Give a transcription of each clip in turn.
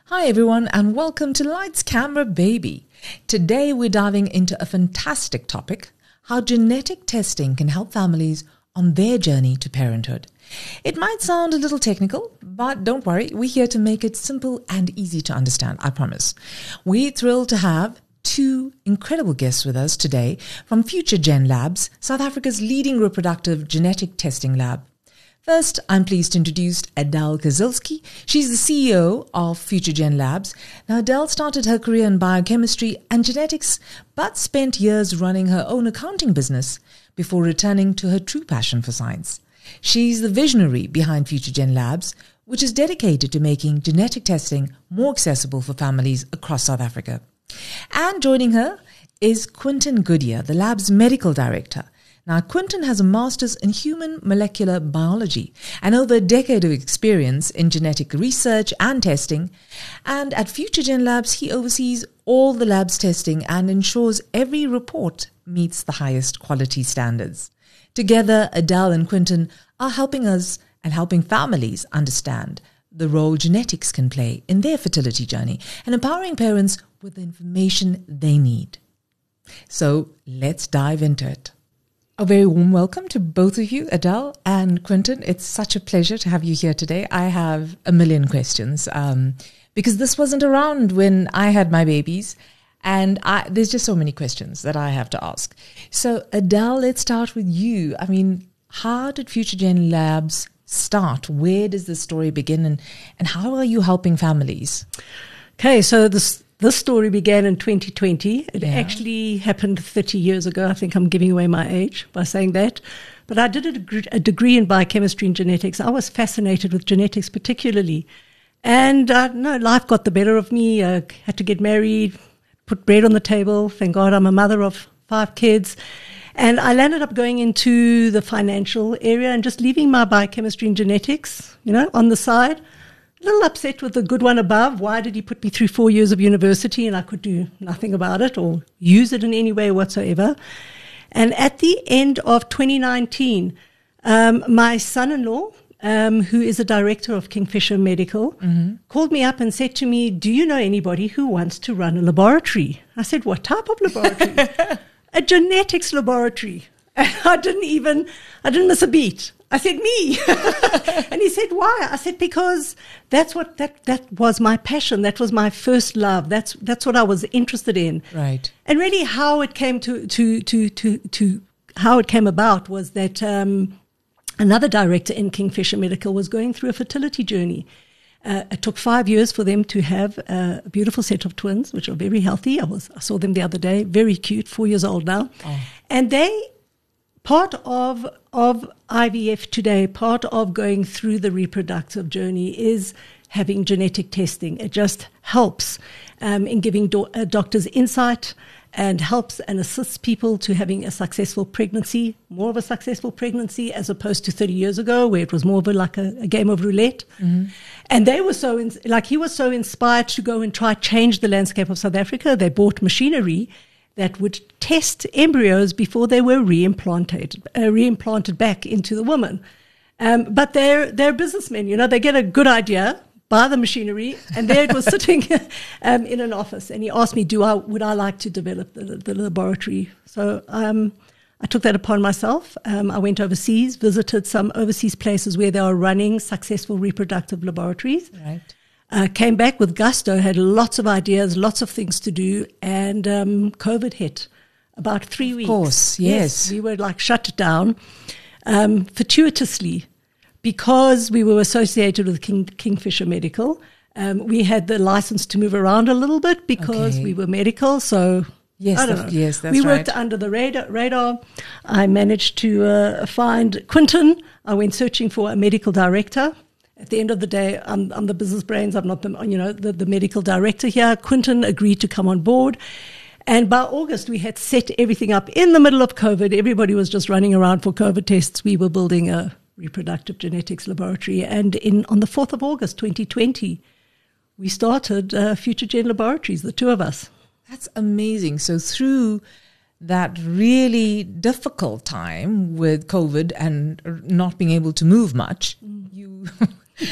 Hi everyone and welcome to Lights Camera Baby. Today we're diving into a fantastic topic, how genetic testing can help families on their journey to parenthood. It might sound a little technical, but don't worry, we're here to make it simple and easy to understand, I promise. We're thrilled to have two incredible guests with us today from FutureGen Labs, South Africa's leading reproductive genetic testing lab. First, I'm pleased to introduce Adele Kozilski. She's the CEO of FutureGen Labs. Now, Adele started her career in biochemistry and genetics, but spent years running her own accounting business before returning to her true passion for science. She's the visionary behind FutureGen Labs, which is dedicated to making genetic testing more accessible for families across South Africa. And joining her is Quinton Goodyear, the lab's medical director. Now, Quinton has a master's in human molecular biology and over a decade of experience in genetic research and testing. And at FutureGen Labs, he oversees all the lab's testing and ensures every report meets the highest quality standards. Together, Adele and Quinton are helping us and helping families understand the role genetics can play in their fertility journey and empowering parents with the information they need. So let's dive into it. A very warm welcome to both of you, Adele and Quinton. It's such a pleasure to have you here today. I have a million questions because this wasn't around when I had my babies, and there's just so many questions that I have to ask. So, Adele, let's start with you. I mean, how did FutureGen Labs start? Where does the story begin, and how are you helping families? Okay, so this story began in 2020. It actually happened 30 years ago. I think I'm giving away my age by saying that. But I did a degree in biochemistry and genetics. I was fascinated with genetics particularly. And life got the better of me. I had to get married, put bread on the table. Thank God I'm a mother of 5 kids. And I landed up going into the financial area and just leaving my biochemistry and genetics, on the side. A little upset with the good one above. Why did he put me through 4 years of university and I could do nothing about it or use it in any way whatsoever? And at the end of 2019, my son-in-law, who is a director of Kingfisher Medical, called me up and said to me, "Do you know anybody who wants to run a laboratory?" I said, "What type of laboratory?" "A genetics laboratory." And I didn't miss a beat. I said, "Me." And he said, "Why?" I said, "Because that was my passion. That was my first love. That's what I was interested in." Right. And really how it came how it came about was that another director in Kingfisher Medical was going through a fertility journey. It took 5 years for them to have a beautiful set of twins, which are very healthy. I saw them the other day, very cute, 4 years old now. Oh. And part of IVF today, part of going through the reproductive journey is having genetic testing. It just helps in giving doctors insight and helps and assists people to having a successful pregnancy, more of a successful pregnancy as opposed to 30 years ago where it was more of a game of roulette. Mm-hmm. And they were he was so inspired to go and try change the landscape of South Africa. They bought machinery that would test embryos before they were reimplanted back into the woman. But they're businessmen, they get a good idea, buy the machinery, and there it was sitting in an office. And he asked me, would I like to develop the laboratory? So I took that upon myself. I went overseas, visited some overseas places where they are running successful reproductive laboratories. Right. Came back with gusto, had lots of ideas, lots of things to do, and COVID hit about 3 weeks. Of course, yes. We were shut down fortuitously because we were associated with Kingfisher Medical. We had the license to move around a little bit because we were medical, so yes, I don't know. Yes, that's we right. worked under the radar. I managed to find Quinton. I went searching for a medical director. At the end of the day, I'm the business brains. I'm not the medical director here. Quinton agreed to come on board. And by August, we had set everything up in the middle of COVID. Everybody was just running around for COVID tests. We were building a reproductive genetics laboratory. And on the 4th of August, 2020, we started FutureGen Laboratories, the two of us. That's amazing. So through that really difficult time with COVID and not being able to move much, you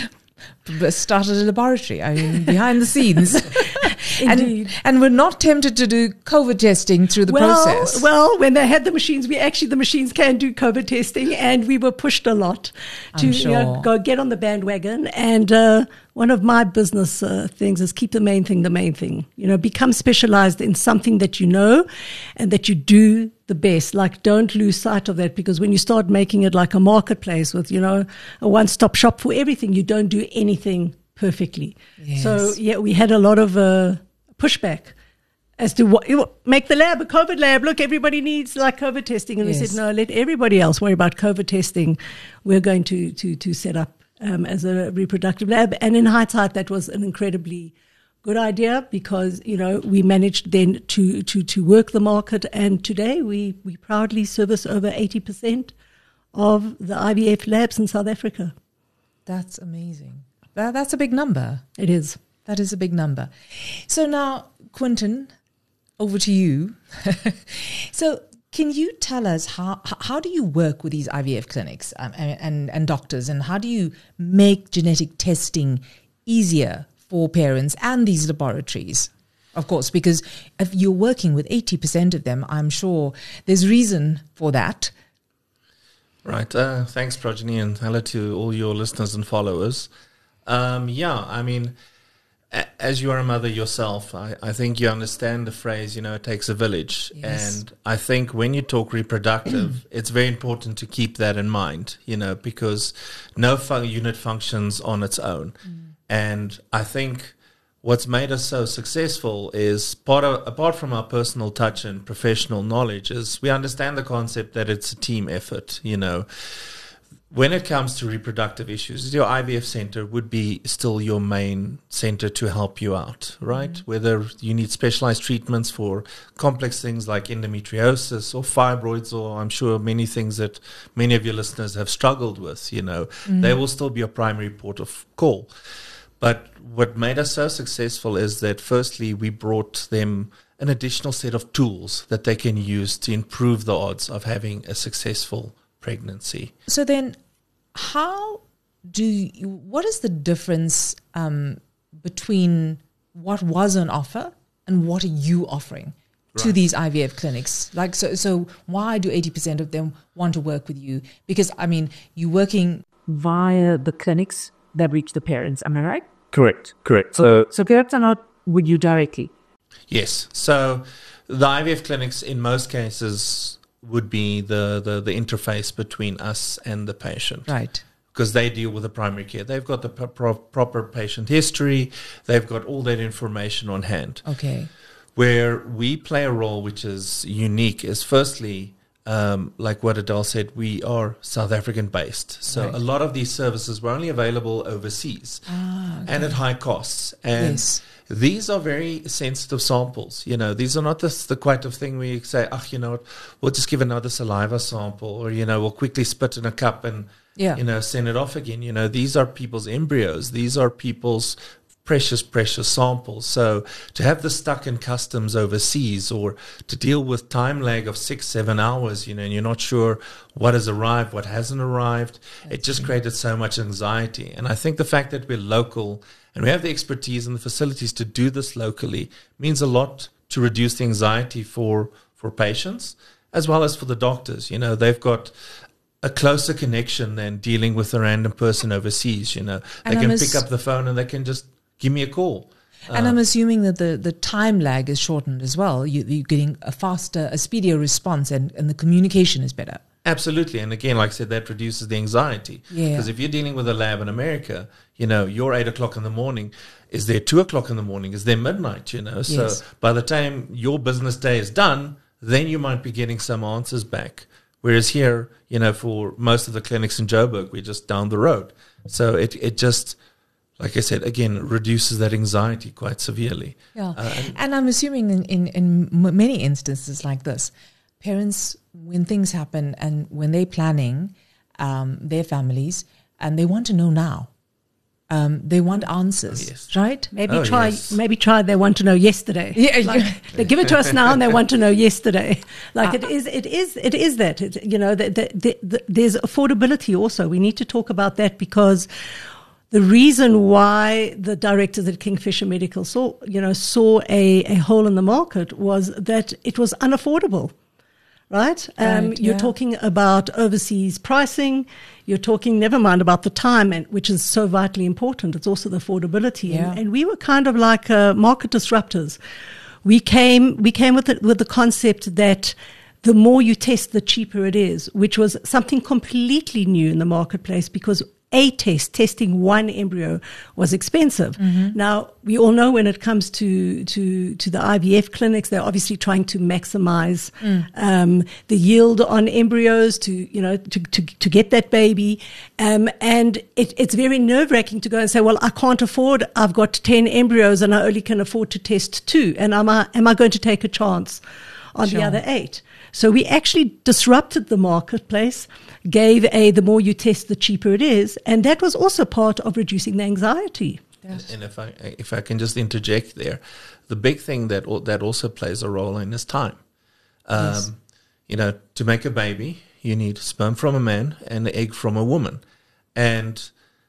started a laboratory. I mean, behind the scenes. Indeed. And we're not tempted to do COVID testing through the process. Well, when they had the machines, the machines can do COVID testing, and we were pushed a lot to go get on the bandwagon. And one of my business things is keep the main thing the main thing. Become specialized in something that you know and that you do the best. Like, don't lose sight of that, because when you start making it like a marketplace with, a one-stop shop for everything, you don't do anything perfectly. Yes. So, we had a lot of pushback as to what make the lab a COVID lab. Look, everybody needs like COVID testing. And we said, no, let everybody else worry about COVID testing. We're going to set up as a reproductive lab. And in hindsight, that was an incredibly good idea, because, we managed then to work the market. And today we proudly service over 80% of the IVF labs in South Africa. That's amazing. That's a big number. It is. That is a big number. So now, Quinton, over to you. So can you tell us how do you work with these IVF clinics and doctors, and how do you make genetic testing easier for parents and these laboratories? Of course, because if you're working with 80% of them, I'm sure there's reason for that. Right. Thanks, Progeny, and hello to all your listeners and followers. I mean, as you are a mother yourself, I think you understand the phrase, it takes a village. Yes. And I think when you talk reproductive, it's very important to keep that in mind, because no unit functions on its own. And I think what's made us so successful is, apart from our personal touch and professional knowledge, is we understand the concept that it's a team effort, When it comes to reproductive issues, your IVF center would be still your main center to help you out, right? Whether you need specialized treatments for complex things like endometriosis or fibroids, or I'm sure many things that many of your listeners have struggled with, they will still be your primary port of call. But what made us so successful is that, firstly, we brought them an additional set of tools that they can use to improve the odds of having a successful pregnancy. So then, what is the difference between what was on offer and what are you offering to these IVF clinics? Like, so why do 80% of them want to work with you? Because, I mean, you're working via the clinics that reach the parents, am I right? Correct. So parents are not with you directly? Yes. So the IVF clinics, in most cases, would be the interface between us and the patient. Right. Because they deal with the primary care. They've got the proper patient history. They've got all that information on hand. Okay. Where we play a role which is unique is, firstly, like what Adele said, we are South African based. So a lot of these services were only available overseas and at high costs. And these are very sensitive samples. These are not the quite of thing where you say, we'll just give another saliva sample, or, we'll quickly spit in a cup and, send it off again. These are people's embryos. These are people's precious samples. So to have this stuck in customs overseas, or to deal with time lag of 6-7 hours, and you're not sure what has arrived, what hasn't arrived, it just created so much anxiety. And I think the fact that we're local and we have the expertise and the facilities to do this locally means a lot to reduce the anxiety for patients as well as for the doctors. They've got a closer connection than dealing with a random person overseas. They can pick up the phone and they can just give me a call. And I'm assuming that the time lag is shortened as well. You're getting a speedier response, and the communication is better. Absolutely. And again, like I said, that reduces the anxiety. Because if you're dealing with a lab in America, you're 8 o'clock in the morning. Is there 2 o'clock in the morning? Is there midnight? So by the time your business day is done, then you might be getting some answers back. Whereas here, for most of the clinics in Joburg, we're just down the road. So it just, like I said, again, reduces that anxiety quite severely. Yeah. And I'm assuming in many instances like this, parents, when things happen and when they're planning their families, and they want to know now. They want answers, right? Maybe try. They want to know yesterday. They give it to us now, and they want to know yesterday. It is that. There's affordability also. We need to talk about that, because the reason why the directors at Kingfisher Medical saw a hole in the market was that it was unaffordable. Right? You're talking about overseas pricing. You're talking, never mind about the time, which is so vitally important. It's also the affordability. Yeah. And we were kind of like market disruptors. We came with the concept that the more you test, the cheaper it is, which was something completely new in the marketplace, because testing one embryo was expensive. Mm-hmm. Now, we all know when it comes to the IVF clinics, they're obviously trying to maximize the yield on embryos to get that baby. And it's very nerve-wracking to go and say, well, I can't afford, I've got 10 embryos and I only can afford to test 2. And am I going to take a chance on the other 8? So we actually disrupted the marketplace, gave the more you test, the cheaper it is. And that was also part of reducing the anxiety. Yes. And if I can just interject there, the big thing that also plays a role in is time. Yes. To make a baby, you need sperm from a man and an egg from a woman. And,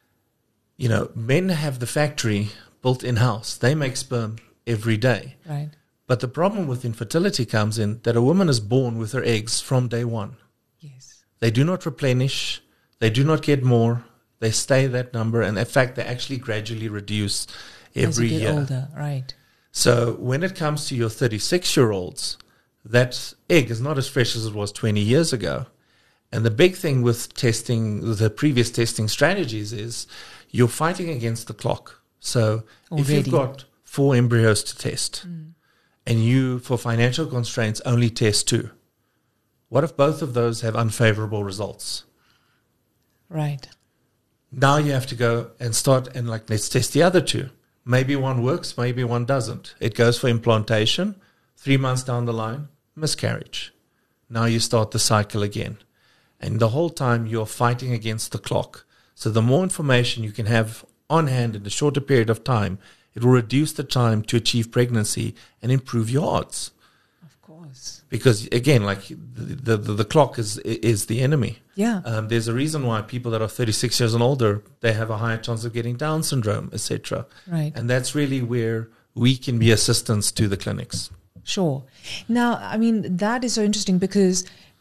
men have the factory built in-house. They make sperm every day. Right. But the problem with infertility comes in that a woman is born with her eggs from day one. Yes. They do not replenish. They do not get more. They stay that number. And in fact, they actually gradually reduce every As you get year. older, right. So when it comes to your 36-year-olds, that egg is not as fresh as it was 20 years ago. And the big thing with the previous testing strategies is you're fighting against the clock. So if you've got 4 embryos to test, and you, for financial constraints, only test 2. What if both of those have unfavorable results? Right. Now you have to go and start and let's test the other 2. Maybe one works, maybe one doesn't. It goes for implantation. 3 months down the line, miscarriage. Now you start the cycle again. And the whole time you're fighting against the clock. So the more information you can have on hand in a shorter period of time, it will reduce the time to achieve pregnancy and improve your odds. Of course. Because again, the clock is the enemy. Yeah. There's a reason why people that are 36 years and older, they have a higher chance of getting Down syndrome, etc. Right. And that's really where we can be assistants to the clinics. Sure. Now, that is so interesting because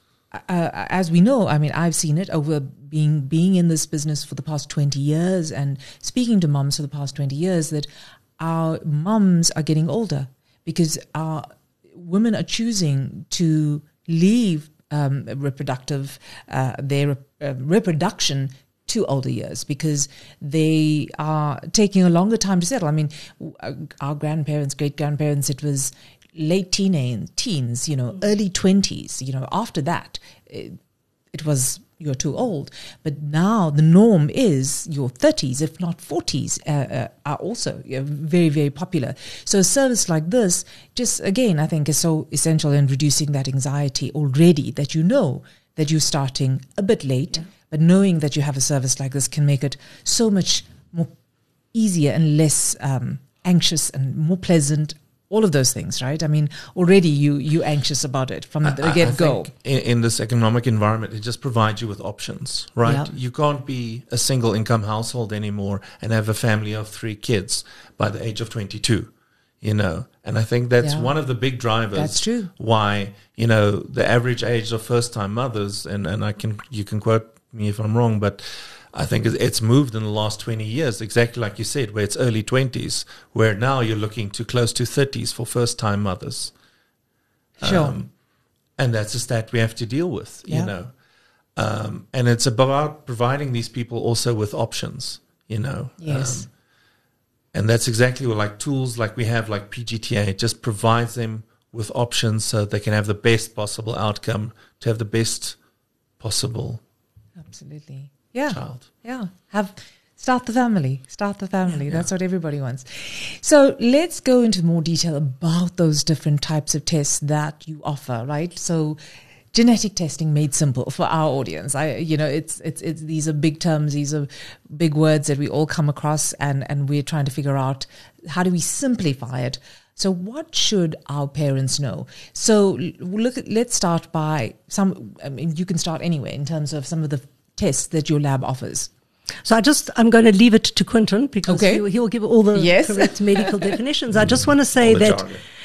as we know, I've seen it over being in this business for the past 20 years and speaking to moms for the past 20 years, that our moms are getting older because our women are choosing to leave their reproduction to older years because they are taking a longer time to settle. Our grandparents, great-grandparents, it was late teens, early 20s. After that, it was you're too old. But now the norm is your 30s, if not 40s, are also very, very popular. So a service like this, just again, I think is so essential in reducing that anxiety already, that that you're starting a bit late, but knowing that you have a service like this can make it so much more easier and less anxious and more pleasant. All of those things, right? Already you're anxious about it from the get-go. In this economic environment, it just provides you with options, right? Yeah. You can't be a single-income household anymore and have a family of 3 kids by the age of 22, And I think that's one of the big drivers. That's true. Why, the average age of first-time mothers, and you can quote me if I'm wrong, but I think it's moved in the last 20 years, exactly like you said, where it's early 20s, where now you're looking to close to 30s for first-time mothers. Sure. And that's a stat we have to deal with, And it's about providing these people also with options, Yes. And that's exactly what tools like we have, like PGTA, it just provides them with options so they can have the best possible outcome, to have the best possible Absolutely. child. Yeah. Start the family. That's what everybody wants. So let's go into more detail about those different types of tests that you offer, right? So genetic testing made simple for our audience. It's these are big terms, these are big words that we all come across, and we're trying to figure out how do we simplify it. So what should our parents know? So let's start by you can start anywhere in terms of some of the tests that your lab offers. So I'm going to leave it to Quinton because he'll give all the correct medical definitions. I just want to say that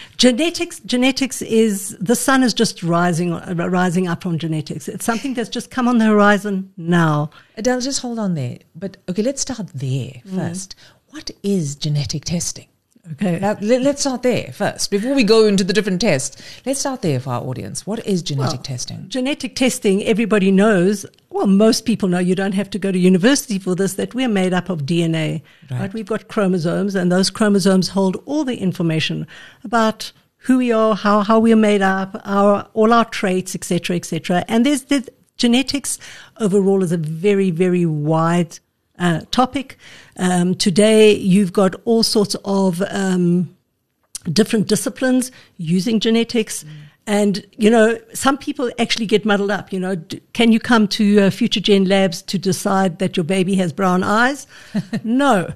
genetics is, the sun is just rising up on genetics. It's something that's just come on the horizon now. Adele, just hold on there. But okay, let's start there first. What is genetic testing? Okay. Now, let's start there first. Before we go into the different tests, let's start there for our audience. What is genetic testing? Genetic testing, everybody knows, well, most people know, you don't have to go to university for this, that we're made up of DNA. Right? We've got chromosomes, and those chromosomes hold all the information about who we are, how we're made up, all our traits, etc., etc. And there's genetics overall is a very, very wide topic. Today, you've got all sorts of different disciplines using genetics. And, some people actually get muddled up. Can you come to FutureGen Labs to decide that your baby has brown eyes? No.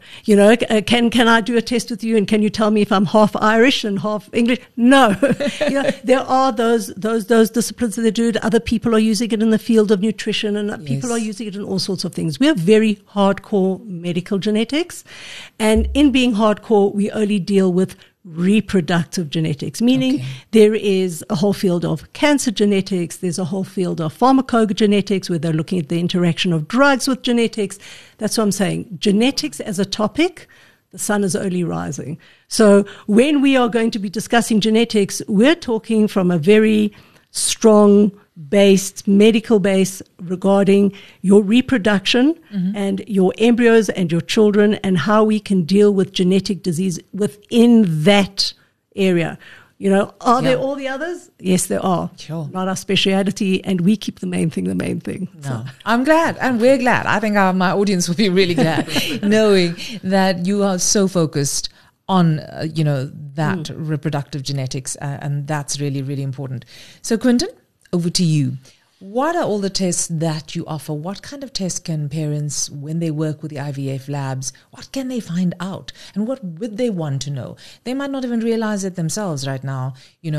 Can I do a test with you and can you tell me if I'm half Irish and half English? No. There are those disciplines that do it. Other people are using it in the field of nutrition and people are using it in all sorts of things. We're very hardcore medical genetics. And in being hardcore, we only deal with reproductive genetics, meaning there is a whole field of cancer genetics, there's a whole field of pharmacogenetics where they're looking at the interaction of drugs with genetics. That's what I'm saying. Genetics as a topic, the sun is only rising. So when we are going to be discussing genetics, we're talking from a very strong medical base regarding your reproduction and your embryos and your children and how we can deal with genetic disease within that area. Are there all the others? Yes, there are. Sure. Not our speciality, and we keep the main thing. No. So. I'm glad, and we're glad. I think my audience will be really glad knowing that you are so focused on, that reproductive genetics, and that's really, really important. So, Quinton, over to you. What are all the tests that you offer? What kind of tests can parents, when they work with the IVF labs, what can they find out? And what would they want to know? They might not even realize it themselves right now.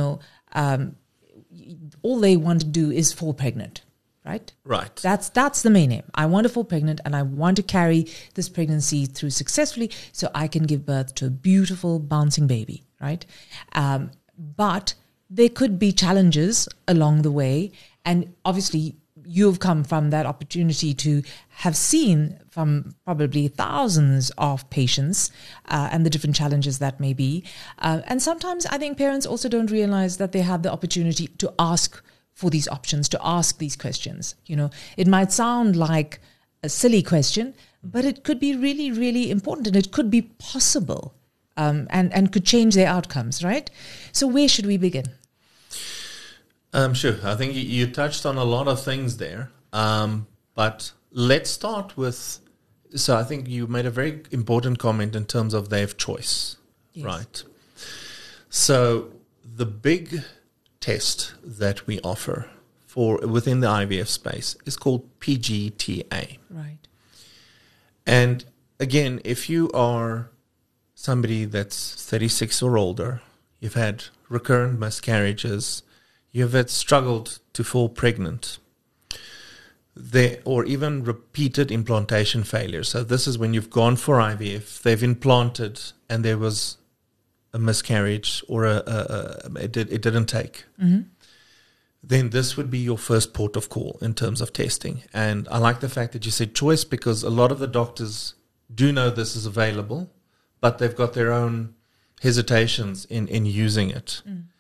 All they want to do is fall pregnant, right? Right. That's the main aim. I want to fall pregnant and I want to carry this pregnancy through successfully so I can give birth to a beautiful bouncing baby, right? But there could be challenges along the way. And obviously, you've come from that opportunity to have seen from probably thousands of patients and the different challenges that may be. And sometimes I think parents also don't realize that they have the opportunity to ask for these options, to ask these questions. It might sound like a silly question, but it could be really, really important and it could be possible and could change their outcomes, right? So where should we begin? Sure. I think you touched on a lot of things there. But let's start with, so I think you made a very important comment in terms of they have choice, right? So the big test that we offer for within the IVF space is called PGTA. Right. And again, if you are somebody that's 36 or older, you've had recurrent miscarriages, you've had struggled to fall pregnant, or even repeated implantation failures. So this is when you've gone for IVF, they've implanted, and there was a miscarriage or it didn't take. Mm-hmm. Then this would be your first port of call in terms of testing. And I like the fact that you said choice, because a lot of the doctors do know this is available, but they've got their own hesitations in using it.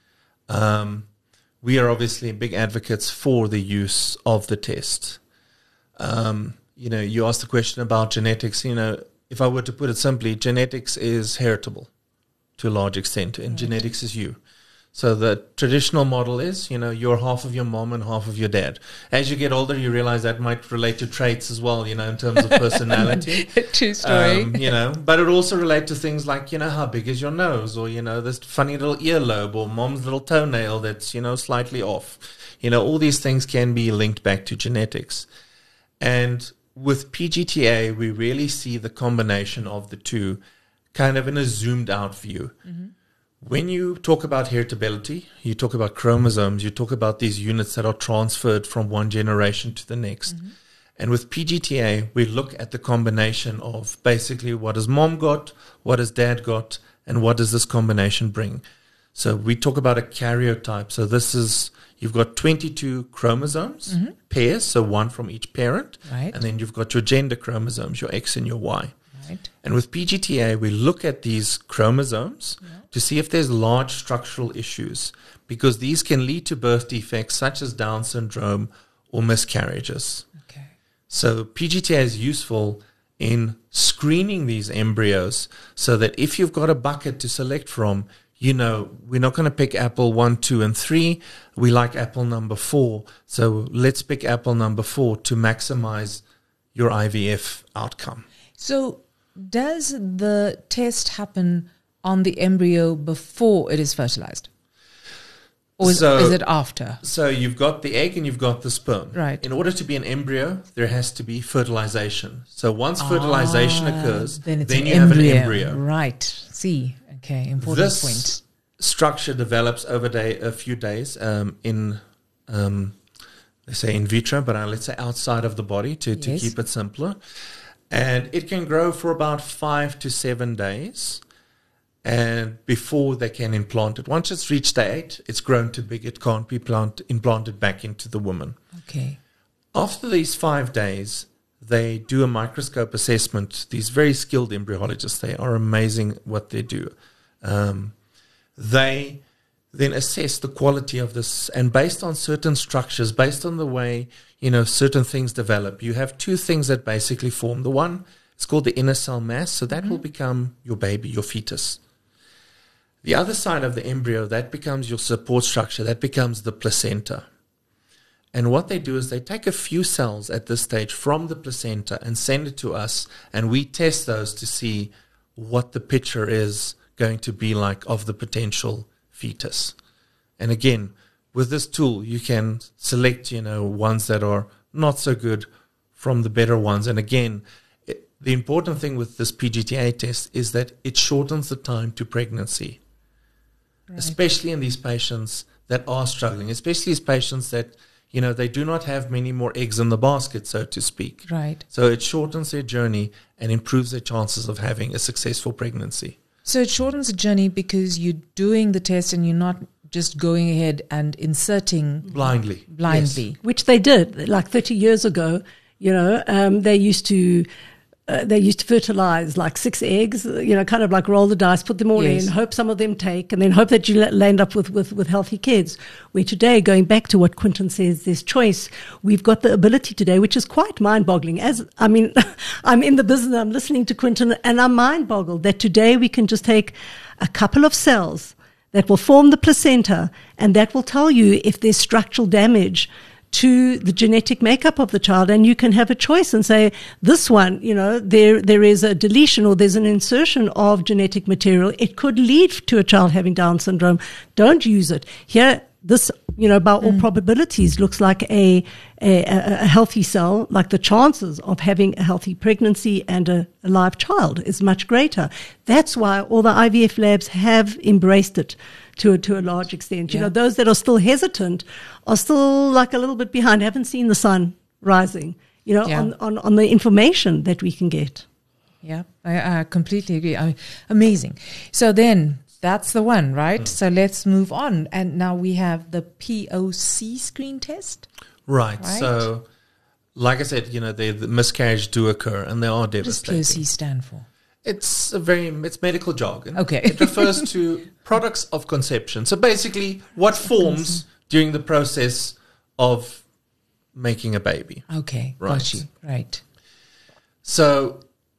We are obviously big advocates for the use of the test. You asked the question about genetics. If I were to put it simply, genetics is heritable to a large extent, and genetics is you. So the traditional model is, you're half of your mom and half of your dad. As you get older, you realize that might relate to traits as well, in terms of personality. True story. But it also relates to things like, how big is your nose, or, this funny little earlobe, or mom's little toenail that's, slightly off. All these things can be linked back to genetics. And with PGTA, we really see the combination of the two kind of in a zoomed out view. Mm-hmm. When you talk about heritability, you talk about chromosomes, you talk about these units that are transferred from one generation to the next. Mm-hmm. And with PGTA, we look at the combination of basically what has mom got, what has dad got, and what does this combination bring. So we talk about a karyotype. So this is, you've got 22 chromosomes, pairs, so one from each parent. Right. And then you've got your gender chromosomes, your X and your Y. Right. And with PGTA, we look at these chromosomes to see if there's large structural issues, because these can lead to birth defects such as Down syndrome or miscarriages. Okay. So PGTA is useful in screening these embryos so that if you've got a bucket to select from, you know, we're not going to pick apple 1, 2, and 3. We like apple number 4. So let's pick apple number 4 to maximize your IVF outcome. So does the test happen on the embryo before it is fertilized? Or is it after? So you've got the egg and you've got the sperm. Right. In order to be an embryo, there has to be fertilization. So once fertilization occurs, then you have an embryo. Right. See. Okay. Important This point. structure develops over a few days in, let's say in vitro, but let's say outside of the body to keep it simpler. And it can grow for about 5 to 7 days. And before they can implant it, once it's reached 8, it's grown too big. It can't be implanted back into the woman. Okay. After these 5 days, they do a microscope assessment. These very skilled embryologists, they are amazing what they do. They then assess the quality of this, and based on certain structures, based on the way, you know, certain things develop, you have 2 things that basically form. The one, it's called the inner cell mass, so that will become your baby, your fetus. The other side of the embryo, that becomes your support structure, that becomes the placenta. And what they do is they take a few cells at this stage from the placenta and send it to us, and we test those to see what the picture is going to be like of the potential fetus. And again, with this tool, you can select, you know, ones that are not so good from the better ones. And again, the important thing with this PGTA test is that it shortens the time to pregnancy. Right. Especially in these patients that are struggling, especially these patients that, you know, they do not have many more eggs in the basket, so to speak. Right. So it shortens their journey and improves their chances of having a successful pregnancy. So it shortens the journey because you're doing the test and you're not just going ahead and inserting blindly. Yes. Which they did like 30 years ago. You know, they used to fertilize like 6 eggs, you know, kind of like roll the dice, put them all in, hope some of them take, and then hope that you land up with healthy kids. Where today, going back to what Quinton says, there's choice. We've got the ability today, which is quite mind-boggling. I'm in the business, I'm listening to Quinton, and I'm mind-boggled that today we can just take a couple of cells that will form the placenta, and that will tell you if there's structural damage to the genetic makeup of the child, and you can have a choice and say, this one, you know, there is a deletion or there's an insertion of genetic material. It could lead to a child having Down syndrome. Don't use it. Here, this, you know, by all probabilities looks like a healthy cell, like the chances of having a healthy pregnancy and a live child is much greater. That's why all the IVF labs have embraced it to a large extent. You know, those that are still hesitant are still like a little bit behind, haven't seen the sun rising, you know, on the information that we can get. Yeah, I completely agree. Amazing. So then that's the one, right? So let's move on. And now we have the POC screen test. Right. So like I said, you know, the miscarriage do occur and they are devastating. What does POC stand for? It's medical jargon. Okay. It refers to products of conception. So basically what forms during the process of making a baby. Okay. Right. Got you. Right. So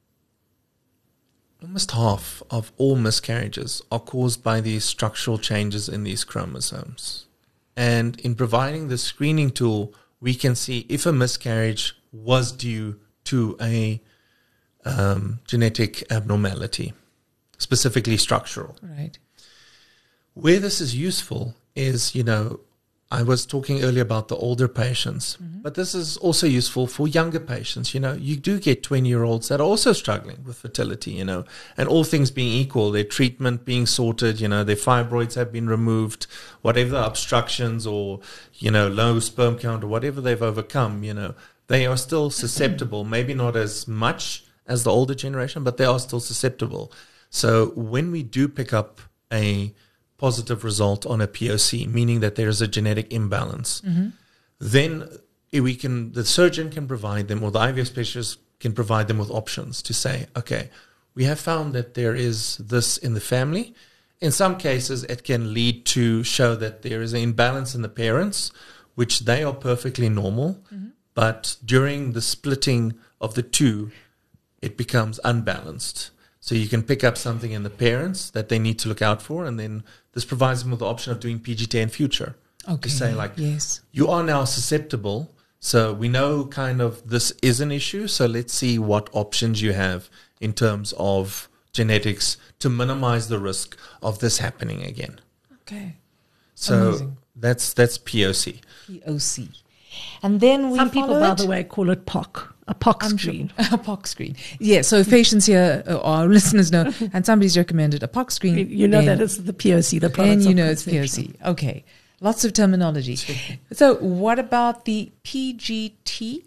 almost half of all miscarriages are caused by these structural changes in these chromosomes. And in providing the screening tool, we can see if a miscarriage was due to a genetic abnormality, specifically structural. Right. Where this is useful is, you know, I was talking earlier about the older patients, but this is also useful for younger patients. You know, you do get 20-year-olds that are also struggling with fertility, you know, and all things being equal, their treatment being sorted, you know, their fibroids have been removed, whatever the obstructions or, you know, low sperm count or whatever they've overcome, you know, they are still susceptible, maybe not as much as the older generation, but they are still susceptible. So when we do pick up a positive result on a POC, meaning that there is a genetic imbalance, then the surgeon can provide them, or the IVF specialist can provide them with options to say, okay, we have found that there is this in the family. In some cases, it can lead to show that there is an imbalance in the parents, which they are perfectly normal, but during the splitting of the two, it becomes unbalanced. So you can pick up something in the parents that they need to look out for, and then this provides them with the option of doing PGT in future. Okay. To say, like, yes, you are now susceptible, so we know kind of this is an issue, so let's see what options you have in terms of genetics to minimize the risk of this happening again. Okay. So Amazing. that's POC. POC. And then we Some people, by followed the way, call it POC, a POC screen. a POC screen. Yeah, so if patients here or our listeners know, and somebody's recommended a POC screen. You know then- that it's the POC, the and products you of know it's conception. POC. Okay. Lots of terminology. So what about the PGTM,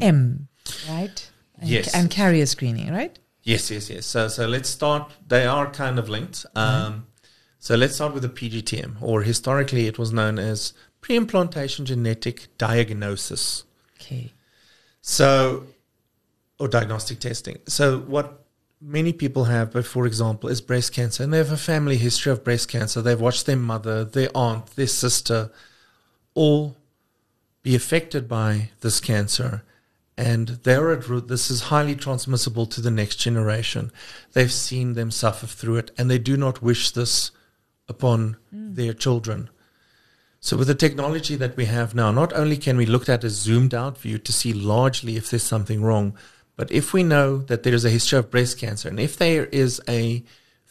right? And, Yes. And carrier screening, right? Yes. So let's start. They are kind of linked. So let's start with the PGTM, or historically it was known as pre-implantation genetic diagnosis. Okay. So, or diagnostic testing. So what many people have, but for example, is breast cancer, and they have a family history of breast cancer. They've watched their mother, their aunt, their sister all be affected by this cancer, and they're at root. This is highly transmissible to the next generation. They've seen them suffer through it, and they do not wish this upon their children. So with the technology that we have now, not only can we look at a zoomed out view to see largely if there's something wrong, but if we know that there is a history of breast cancer, and if there is a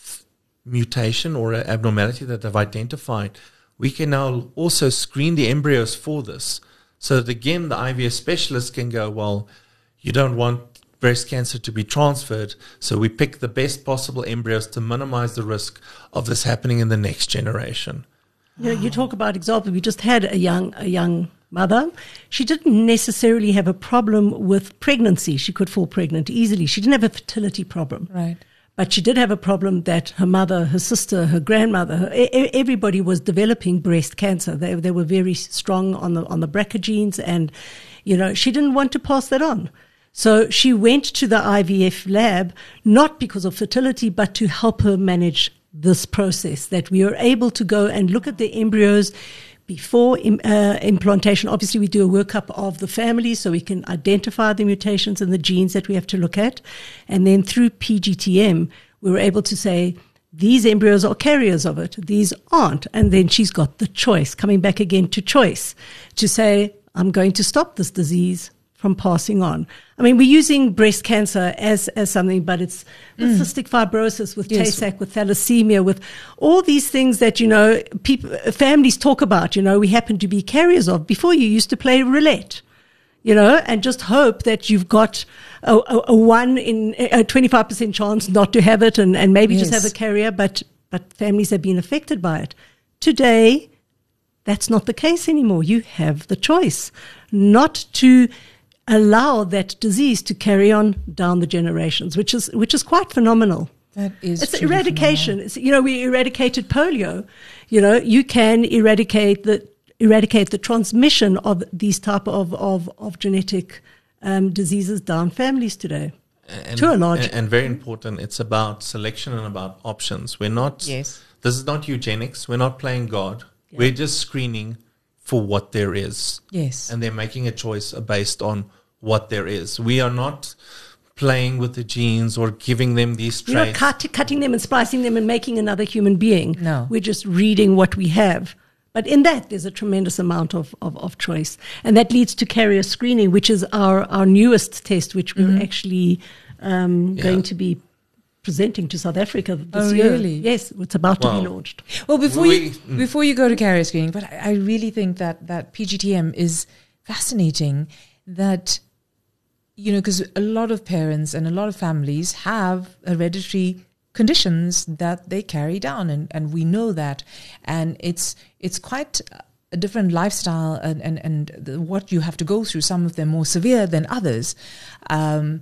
mutation or an abnormality that they've identified, we can now also screen the embryos for this. So that again, the IVF specialist can go, well, you don't want breast cancer to be transferred, so we pick the best possible embryos to minimize the risk of this happening in the next generation. You know, you talk about example. We just had a young mother. She didn't necessarily have a problem with pregnancy. She could fall pregnant easily. She didn't have a fertility problem. Right. But she did have a problem that her mother, her sister, her grandmother, everybody was developing breast cancer. They were very strong on the BRCA genes, and you know, she didn't want to pass that on. So she went to the IVF lab, not because of fertility, but to help her manage this process, that we are able to go and look at the embryos before implantation. Obviously, we do a workup of the family so we can identify the mutations and the genes that we have to look at. And then through PGTM, we were able to say, these embryos are carriers of it, these aren't. And then she's got the choice, coming back again to choice, to say, I'm going to stop this disease from passing on. I mean, we're using breast cancer as something, but it's with cystic fibrosis, with Tay-Sachs, with thalassemia, with all these things that, you know, families talk about, you know, we happen to be carriers of. Before, you used to play roulette, you know, and just hope that you've got a 1 in a 25% chance not to have it, and maybe just have a carrier, but families have been affected by it. Today, that's not the case anymore. You have the choice not to allow that disease to carry on down the generations, which is quite phenomenal. That is it's eradication. It's, you know, we eradicated polio. You know, you can eradicate the transmission of these type of genetic diseases down families today. To a large and very important, it's about selection and about options. We're not. Yes. This is not eugenics. We're not playing God. Yeah. We're just screening for what there is. Yes. And they're making a choice based on what there is. We are not playing with the genes or giving them these traits. You're not cutting them and splicing them and making another human being. No. We're just reading what we have. But in that, there's a tremendous amount of choice. And that leads to carrier screening, which is our newest test, which we're actually going to be presenting to South Africa this year. Really? Yes, it's about to be launched. Well, before you go to carrier screening, but I really think that PGTM is fascinating, that, you know, because a lot of parents and a lot of families have hereditary conditions that they carry down, and we know that, and it's quite a different lifestyle and what you have to go through. Some of them more severe than others, and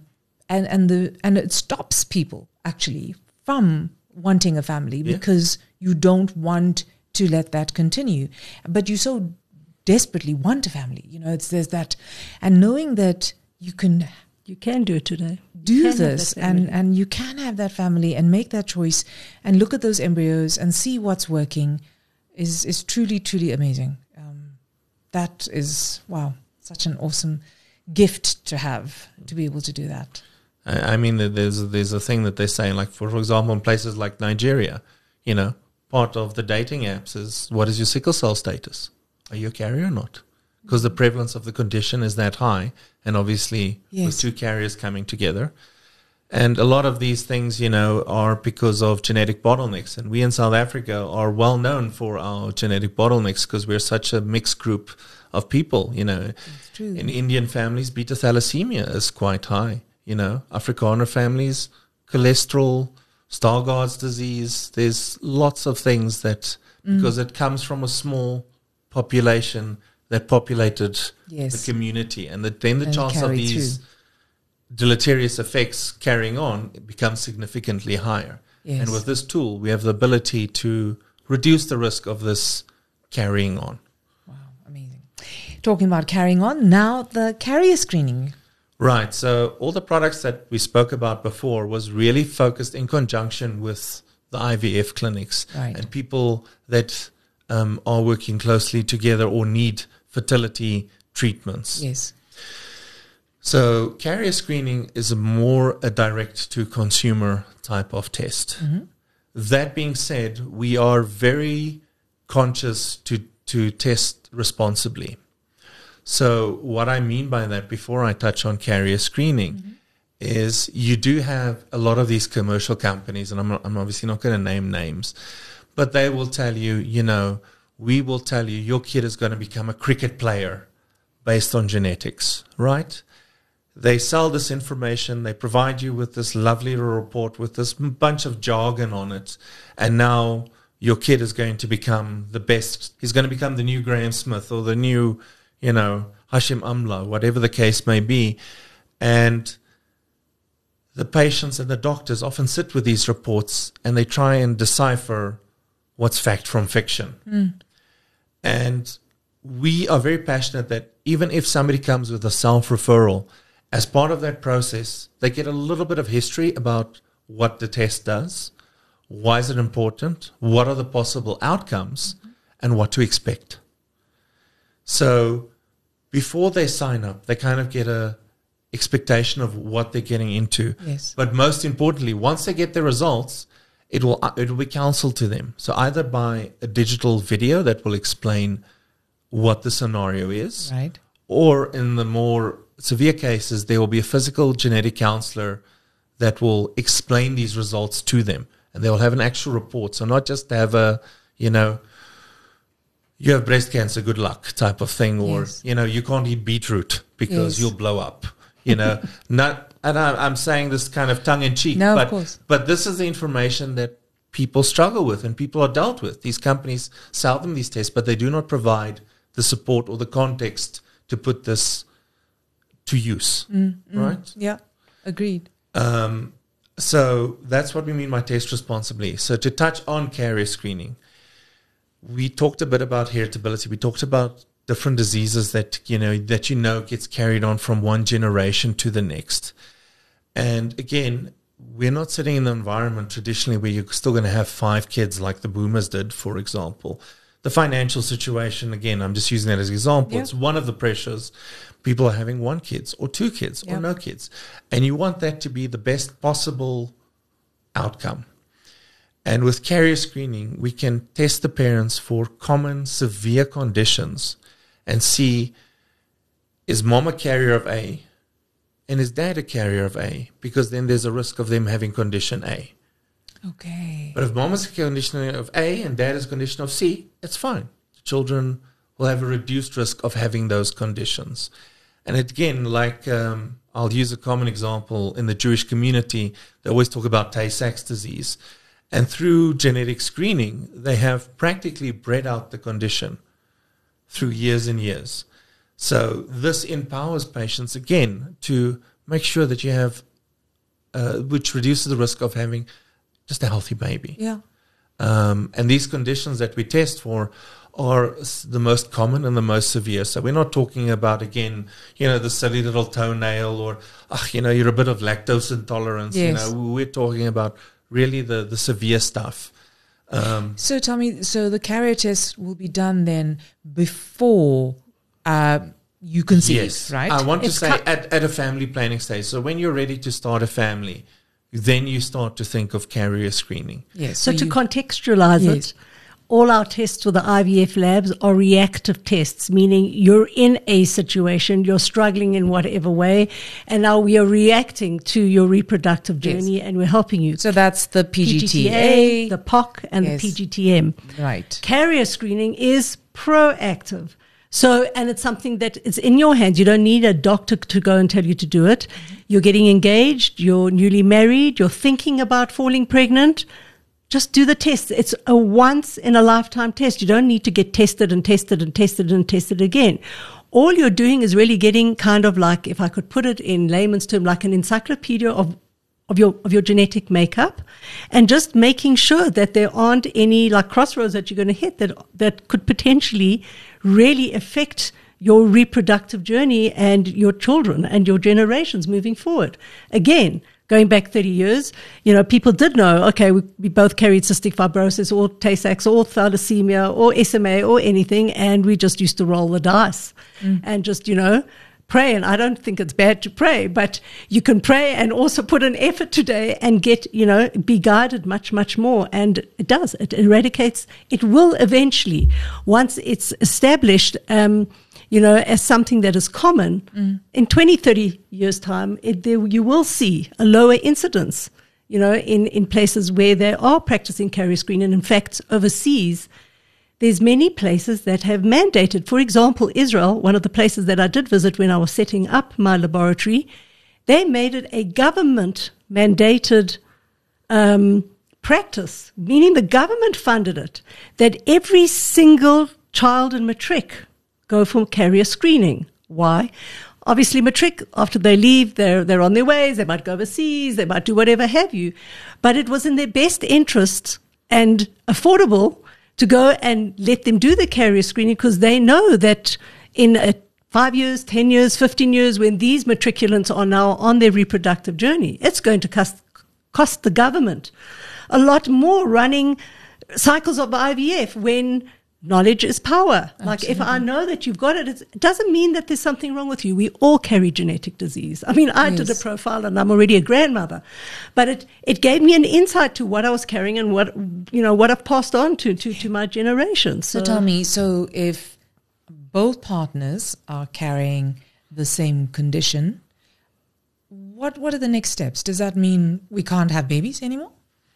it stops people actually from wanting a family because you don't want to let that continue, but you so desperately want a family. There's that, and knowing that you can do it today. Do this, and you can have that family and make that choice and look at those embryos and see what's working is truly, truly amazing. That is, wow, such an awesome gift to have, to be able to do that. I mean, there's a thing that they say, like, for example, in places like Nigeria, part of the dating apps is, what is your sickle cell status? Are you a carrier or not? Because the prevalence of the condition is that high, and obviously with two carriers coming together. And a lot of these things, are because of genetic bottlenecks. And we in South Africa are well known for our genetic bottlenecks because we're such a mixed group of people, It's true. In Indian families, beta thalassemia is quite high, Afrikaner families, cholesterol, Stargardt's disease. There's lots of things that, because it comes from a small population that populated the community, and then the chance of these deleterious effects carrying on becomes significantly higher. Yes. And with this tool, we have the ability to reduce the risk of this carrying on. Wow, amazing. Talking about carrying on, now the carrier screening. Right. So all the products that we spoke about before was really focused in conjunction with the IVF clinics and people that are working closely together or need fertility treatments. Yes. So carrier screening is more a direct-to-consumer type of test. Mm-hmm. That being said, we are very conscious to test responsibly. So what I mean by that, before I touch on carrier screening, is you do have a lot of these commercial companies, and I'm obviously not going to name names, but they will tell you, we will tell you your kid is going to become a cricket player based on genetics, right? They sell this information. They provide you with this lovely report with this bunch of jargon on it. And now your kid is going to become the best. He's going to become the new Graham Smith or the new, Hashim Amla, whatever the case may be. And the patients and the doctors often sit with these reports and they try and decipher what's fact from fiction. And we are very passionate that even if somebody comes with a self-referral, as part of that process, they get a little bit of history about what the test does, why is it important, what are the possible outcomes, and what to expect. So before they sign up, they kind of get a expectation of what they're getting into. Yes. But most importantly, once they get the results, it will be counseled to them. So either by a digital video that will explain what the scenario is, right, or in the more severe cases, there will be a physical genetic counselor that will explain these results to them, and they will have an actual report. So not just have a, you have breast cancer, good luck type of thing, or, you can't eat beetroot because you'll blow up, not, and I'm saying this kind of tongue in cheek, of course. But this is the information that people struggle with and people are dealt with. These companies sell them these tests, but they do not provide the support or the context to put this to use, right? Yeah, agreed. So that's what we mean by test responsibly. So to touch on carrier screening, we talked a bit about heritability. We talked about different diseases that gets carried on from one generation to the next. And again, we're not sitting in an environment traditionally where you're still going to have 5 kids like the boomers did, for example. The financial situation, again, I'm just using that as an example. It's one of the pressures. People are having 1 kid or 2 kids or no kids. And you want that to be the best possible outcome. And with carrier screening, we can test the parents for common severe conditions and see, is mom a carrier of A and is dad a carrier of A? Because then there's a risk of them having condition A. Okay. But if mom is a condition of A and dad is a condition of C, it's fine. The children will have a reduced risk of having those conditions. And again, like I'll use a common example in the Jewish community. They always talk about Tay-Sachs disease. And through genetic screening, they have practically bred out the condition through years and years. So this empowers patients, again, to make sure that you have, which reduces the risk of having just a healthy baby. Yeah. And these conditions that we test for are the most common and the most severe. So we're not talking about, again, the silly little toenail or, you're a bit of lactose intolerance. Yes. We're talking about really the severe stuff. So tell me, so the carrier test will be done then before you conceive, Yes. right? I want to It's say at a family planning stage. So when you're ready to start a family, then you start to think of carrier screening. Yes. So to you- contextualize Yes. it, all our tests for the IVF labs are reactive tests, meaning you're in a situation, you're struggling in whatever way, and now we are reacting to your reproductive journey and we're helping you. So that's the PGTA, PGTA. the POC, and Yes. the PGTM. Right. Carrier screening is proactive. So, and it's something that is in your hands. You don't need a doctor to go and tell you to do it. You're getting engaged, you're newly married, you're thinking about falling pregnant. Just do the test. It's a once in a lifetime test. You don't need to get tested and tested and tested and tested again. All you're doing is really getting kind of like, if I could put it in layman's term, like an encyclopedia of your genetic makeup, and just making sure that there aren't any like crossroads that you're going to hit that could potentially really affect your reproductive journey and your children and your generations moving forward. Again, going back 30 years, people did know, okay, we both carried cystic fibrosis or Tay-Sachs or thalassemia or SMA or anything, and we just used to roll the dice and just, pray. And I don't think it's bad to pray, but you can pray and also put an effort today and get, be guided much, much more. And it does. It eradicates. It will eventually, once it's established, as something that is common, in 20, 30 years' time, you will see a lower incidence, in places where they are practicing carrier screening. In fact, overseas, there's many places that have mandated. For example, Israel, one of the places that I did visit when I was setting up my laboratory, they made it a government-mandated practice, meaning the government funded it, that every single child in matric go for carrier screening. Why? Obviously, matric, after they leave, they're on their ways. They might go overseas. They might do whatever have you. But it was in their best interest and affordable to go and let them do the carrier screening, because they know that in 5 years, 10 years, 15 years, when these matriculants are now on their reproductive journey, it's going to cost the government a lot more running cycles of IVF when knowledge is power. Absolutely. Like if I know that you've got it, it doesn't mean that there's something wrong with you. We all carry genetic disease. I mean, I did a profile and I'm already a grandmother, but it gave me an insight to what I was carrying and what I've passed on to my generation. So tell me, so if both partners are carrying the same condition, what are the next steps? Does that mean we can't have babies anymore?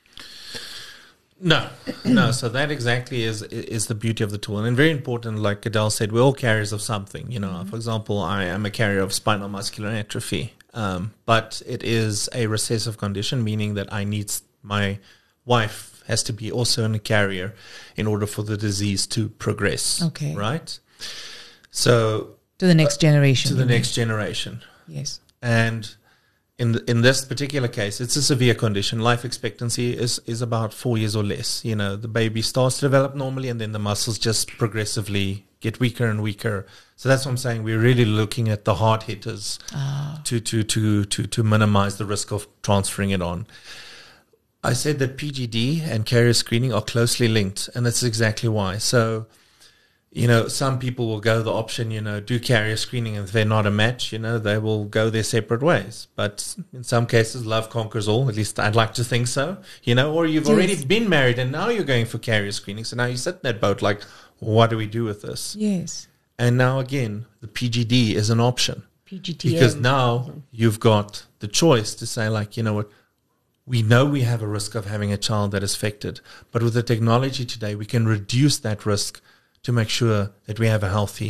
No. So that exactly is the beauty of the tool, and very important. Like Adele said, we're all carriers of something. For example, I am a carrier of spinal muscular atrophy, but it is a recessive condition, meaning that my wife has to be also a carrier in order for the disease to progress. Okay. Right. So to the next generation. To the next generation. Yes. And in this particular case, it's a severe condition. Life expectancy is about 4 years or less. The baby starts to develop normally, and then the muscles just progressively get weaker and weaker. So that's what I'm saying. We're really looking at the hard hitters to minimize the risk of transferring it on. I said that PGD and carrier screening are closely linked, and that's exactly why. So, some people will go the option, do carrier screening, and if they're not a match, they will go their separate ways. But in some cases, love conquers all. At least I'd like to think so, or you've already been married and now you're going for carrier screening. So now you sit in that boat like, what do we do with this? Yes. And now again, the PGD is an option. PGTM. Because now you've got the choice to say like, what? We know we have a risk of having a child that is affected, but with the technology today, we can reduce that risk to make sure that we have a healthy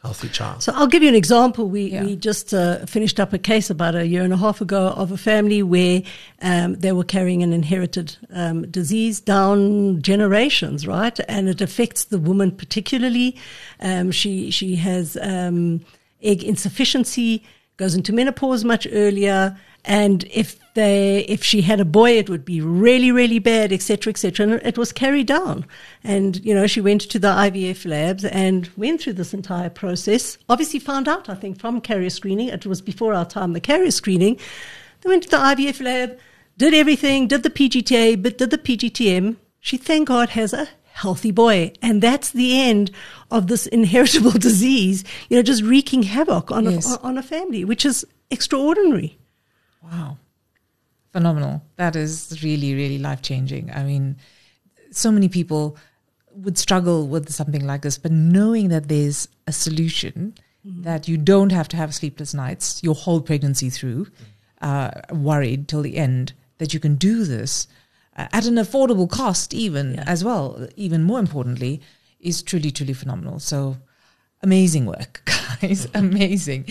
healthy child. So I'll give you an example. We Yeah. just finished up a case about a year and a half ago of a family where they were carrying an inherited disease down generations, right? And it affects the woman particularly. She has egg insufficiency, goes into menopause much earlier, and if she had a boy, it would be really, really bad, et cetera, and it was carried down. And, she went to the IVF labs and went through this entire process. Obviously found out, I think, from carrier screening. It was before our time, the carrier screening. They went to the IVF lab, did everything, did the PGTA, but did the PGTM. She, thank God, has a healthy boy. And that's the end of this inheritable disease, just wreaking havoc on a family, which is extraordinary. Wow. Phenomenal. That is really, really life-changing. I mean, so many people would struggle with something like this, but knowing that there's a solution, that you don't have to have sleepless nights your whole pregnancy through, worried till the end, that you can do this at an affordable cost even as well, even more importantly, is truly, truly phenomenal. So amazing work, guys. Amazing.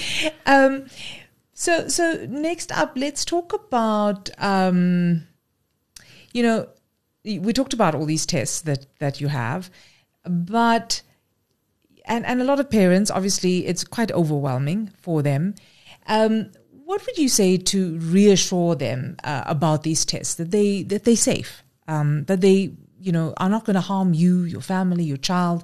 So next up, let's talk about, we talked about all these tests that you have, but, and a lot of parents, obviously, it's quite overwhelming for them. What would you say to reassure them about these tests, that they're safe, that they, are not going to harm you, your family, your child?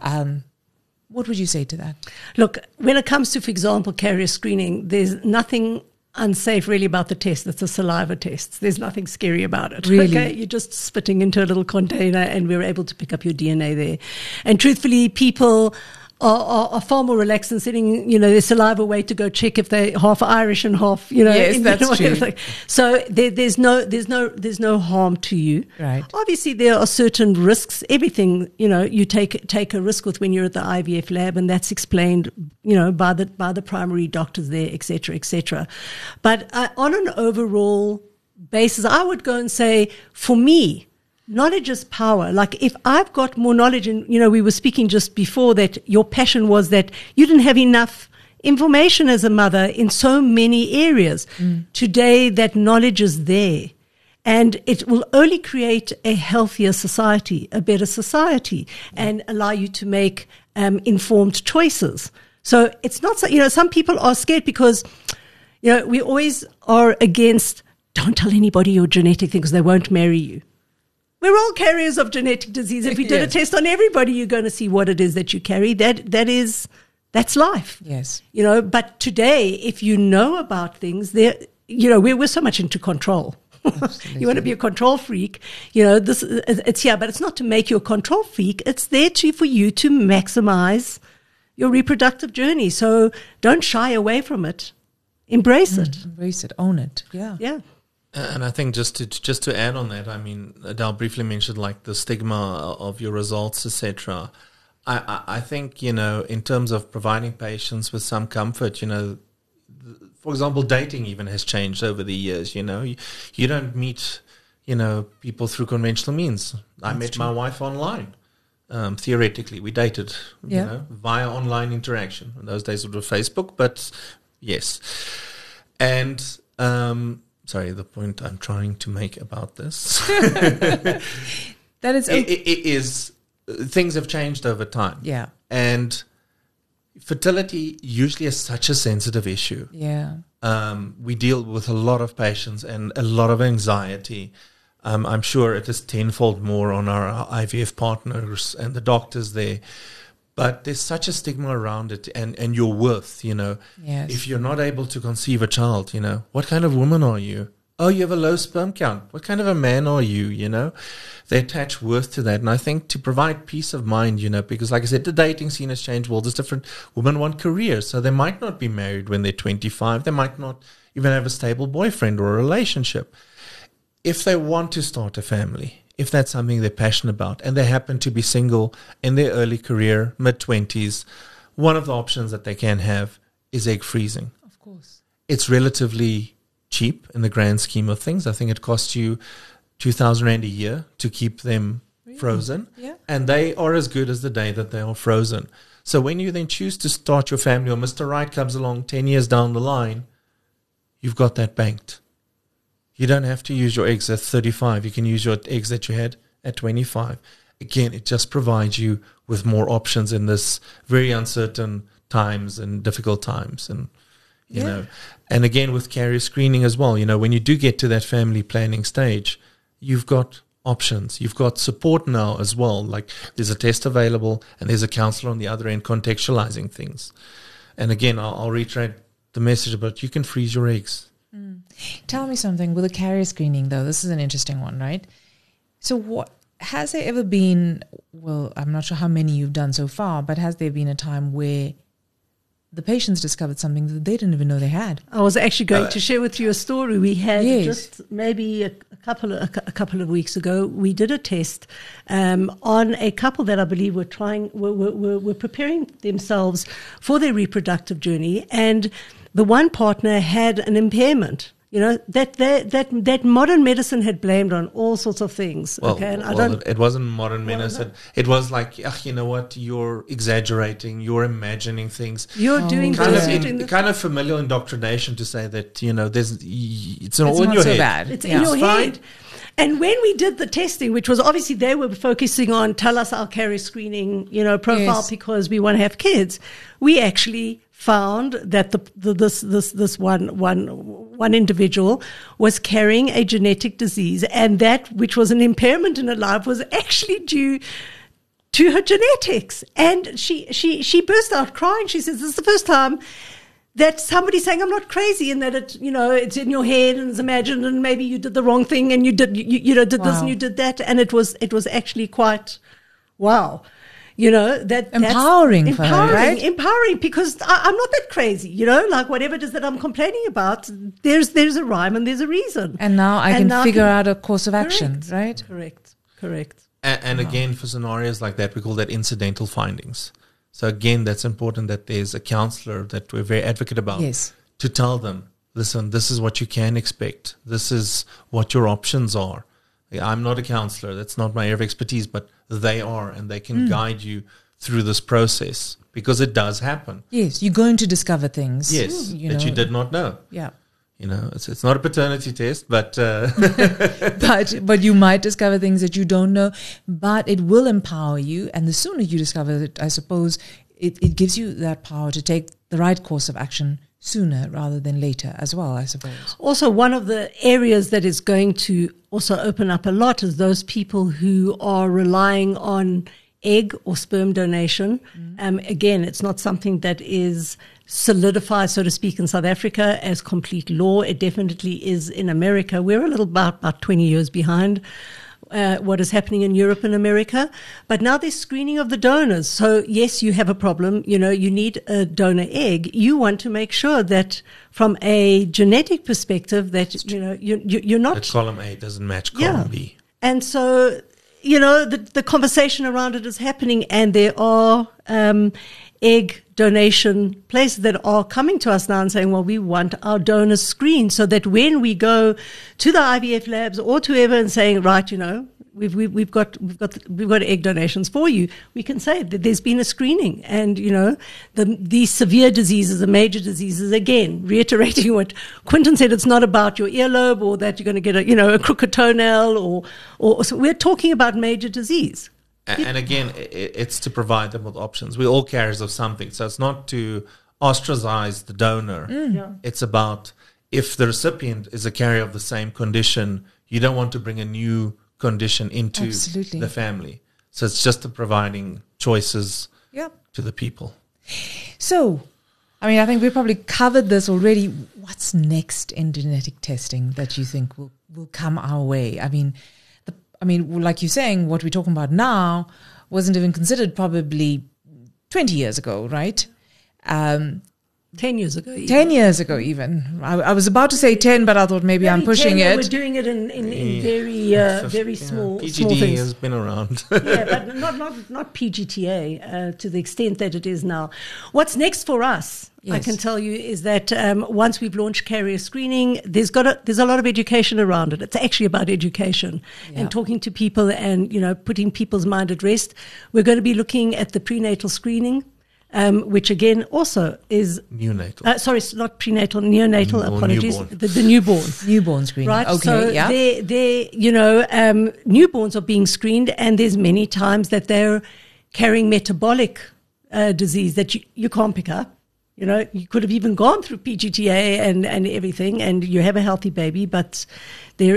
What would you say to that? Look, when it comes to, for example, carrier screening, there's nothing unsafe really about the test. It's a saliva test. There's nothing scary about it. Really? Okay? You're just spitting into a little container and we're able to pick up your DNA there. And truthfully, people are far more relaxed than sitting, their saliva away to go check if they're half Irish and half, Yes, that's true. So there's no harm to you. Right. Obviously, there are certain risks. Everything, you take a risk with when you're at the IVF lab, and that's explained, by the primary doctors there, et cetera, et cetera. But on an overall basis, I would go and say, for me, knowledge is power. Like if I've got more knowledge, and we were speaking just before that your passion was that you didn't have enough information as a mother in so many areas. Today that knowledge is there, and it will only create a healthier society, a better society, and allow you to make informed choices. So it's not so, some people are scared because we always are against, don't tell anybody your genetic thing because they won't marry you. We're all carriers of genetic disease. If we did a test on everybody, you're going to see what it is that you carry. That's life. Yes. But today, if you know about things, we're so much into control. You want to be a control freak. It's here, but it's not to make you a control freak. It's there for you to maximize your reproductive journey. So don't shy away from it. Embrace it. Embrace it. Own it. Yeah. Yeah. And I think just to add on that, I mean, Adele briefly mentioned like the stigma of your results, etc. I think, in terms of providing patients with some comfort, for example, dating even has changed over the years. You don't meet, people through conventional means. I met my wife online. Theoretically, we dated, via online interaction. In those days it was Facebook, but yes. And, sorry, the point I'm trying to make about this That is it is things have changed over time. Yeah. And fertility usually is such a sensitive issue. Yeah. We deal with a lot of patients and a lot of anxiety. I'm sure it is tenfold more on our IVF partners and the doctors there. But there's such a stigma around it and your worth, Yes. If you're not able to conceive a child, what kind of woman are you? Oh, you have a low sperm count. What kind of a man are you, They attach worth to that. And I think to provide peace of mind, because like I said, the dating scene has changed. World is different. Women want careers. So they might not be married when they're 25. They might not even have a stable boyfriend or a relationship. If they want to start a family, if that's something they're passionate about, and they happen to be single in their early career, mid-20s, one of the options that they can have is egg freezing. Of course. It's relatively cheap in the grand scheme of things. I think it costs you 2,000 Rand a year to keep them frozen. Yeah. And they are as good as the day that they are frozen. So when you then choose to start your family, or Mr. Right comes along 10 years down the line, you've got that banked. You don't have to use your eggs at 35. You can use your eggs that you had at 25. Again, it just provides you with more options in this very uncertain times and difficult times. And, you know, and again, with carrier screening as well, you know, when you do get to that family planning stage, you've got options. You've got support now as well. Like there's a test available and there's a counselor on the other end contextualizing things. And again, I'll reiterate the message about you can freeze your eggs. Tell me something with the carrier screening, though. This is an interesting one, right? So what has there ever been, well, I'm not sure how many you've done so far, but has there been a time where the patients discovered something that they didn't even know they had? I was actually going to share with you a story we had just maybe a couple of weeks ago. We did a test on a couple that I believe were preparing themselves for their reproductive journey, and the one partner had an impairment. You know, that modern medicine had blamed on all sorts of things. And it wasn't modern medicine. It was like, you know what, you're exaggerating, you're imagining things. You're doing kind of familial indoctrination to say that, you know, it's all in your head. Bad. It's in your head. And when we did the testing, which was obviously they were focusing on tell us our carrier screening, you know, profile because we want to have kids, we actually found that this one individual was carrying a genetic disease, and that which was an impairment in her life was actually due to her genetics. And she burst out crying. She says, "This is the first time that somebody's saying I'm not crazy, and that it's in your head and it's imagined, and maybe you did the wrong thing and you did this and you did that." And it was actually quite wow. You know, empowering for her, right? Empowering, because I'm not that crazy, you know, like whatever it is that I'm complaining about, there's a rhyme and there's a reason. And now I can figure out a course of action, right? Correct. And again, for scenarios like that, we call that incidental findings. So again, that's important that there's a counselor that we're very advocate about to tell them, listen, this is what you can expect. This is what your options are. I'm not a counselor. That's not my area of expertise, but they are, and they can guide you through this process because it does happen. Yes, you're going to discover things. Yes, that you did not know. Yeah. You know, it's not a paternity test, but but you might discover things that you don't know, but it will empower you. And the sooner you discover it, I suppose, it gives you that power to take the right course of action sooner rather than later as well, I suppose. Also, one of the areas that is going to also open up a lot is those people who are relying on egg or sperm donation. Again, it's not something that is solidified, so to speak, in South Africa as complete law. It definitely is in America. We're a little about 20 years behind what is happening in Europe and America. But now there's screening of the donors. So yes, you have a problem. You know, you need a donor egg. You want to make sure that from a genetic perspective that, you know, you're not... That column A doesn't match column B. And so, you know, the conversation around it is happening, and there are egg donation places that are coming to us now and saying, well, we want our donors screened so that when we go to the IVF labs or to whoever and saying, right, you know, we've got egg donations for you, we can say that there's been a screening. And, you know, these severe diseases, the major diseases, again, reiterating what Quinton said, it's not about your earlobe or that you're going to get a crooked toenail or so we're talking about major disease. And again, it's to provide them with options. We're all carriers of something. So it's not to ostracize the donor. It's about if the recipient is a carrier of the same condition, you don't want to bring a new condition into the family. So it's just providing choices to the people. So, I mean, I think we probably covered this already. What's next in genetic testing that you think will come our way? I mean, like you're saying, what we're talking about now wasn't even considered probably 20 years ago, right? 10 years ago even. 10 years ago even. I was about to say 10, but I thought maybe I'm pushing 10, it. We're doing it in very small PGD small things. has been around. But not PGTA to the extent that it is now. What's next for us, I can tell you, is that once we've launched carrier screening, there's a lot of education around it. It's actually about education and talking to people and, you know, putting people's mind at rest. We're going to be looking at the prenatal screening. which again also is Neonatal. sorry, it's not prenatal, neonatal. Or apologies, newborn. the newborn. Newborn screening. Right. Okay. So yeah. newborns are being screened, and there's many times that they're carrying metabolic disease that you can't pick up. You know, you could have even gone through PGTA and everything, and you have a healthy baby, but they're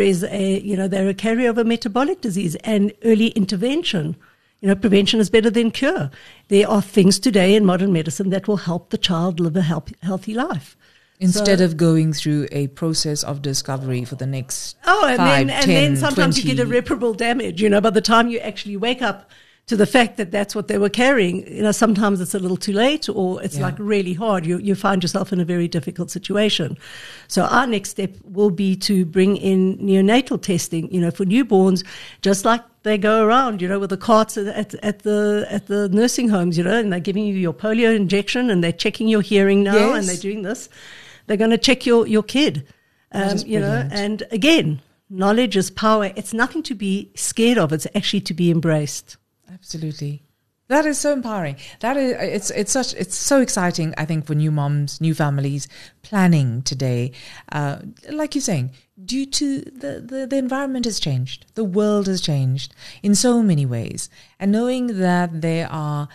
a carrier of a metabolic disease, and early intervention. You know, prevention is better than cure. There are things today in modern medicine that will help the child live a healthy life. Instead of going through a process of discovery for the next and 5, then 10, then sometimes 20. you get irreparable damage. You know, by the time you actually wake up to the fact that that's what they were carrying, you know, sometimes it's a little too late, or it's like really hard. You find yourself in a very difficult situation. So our next step will be to bring in neonatal testing, you know, for newborns, just like they go around, you know, with the carts at the nursing homes, you know, and they're giving you your polio injection, and they're checking your hearing now, Yes. and they're doing this. They're going to check your kid, you know, and again, knowledge is power. It's nothing to be scared of. It's actually to be embraced. Absolutely. That is so empowering. That is, it's so exciting, I think, for new moms, new families planning today. Like you're saying, due to the environment has changed. The world has changed in so many ways. And knowing that there are